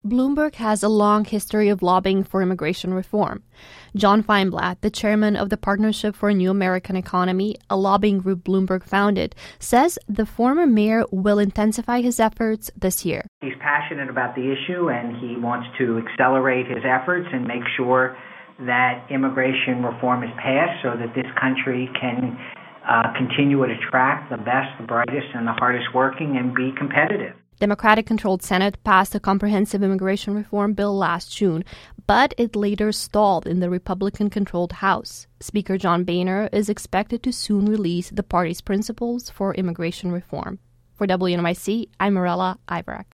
Bloomberg has a long history of lobbying for immigration reform. John Feinblatt, the chairman of the Partnership for a New American Economy, a lobbying group Bloomberg founded, says the former mayor will intensify his efforts this year. He's passionate about the issue and he wants to accelerate his efforts and make sure that immigration reform is passed so that this country can continue to attract the best, the brightest, and the hardest working and be competitive. Democratic-controlled Senate passed a comprehensive immigration reform bill last June, but it later stalled in the Republican-controlled House. Speaker John Boehner is expected to soon release the party's principles for immigration reform. For WNYC, I'm Mirella Ivarak.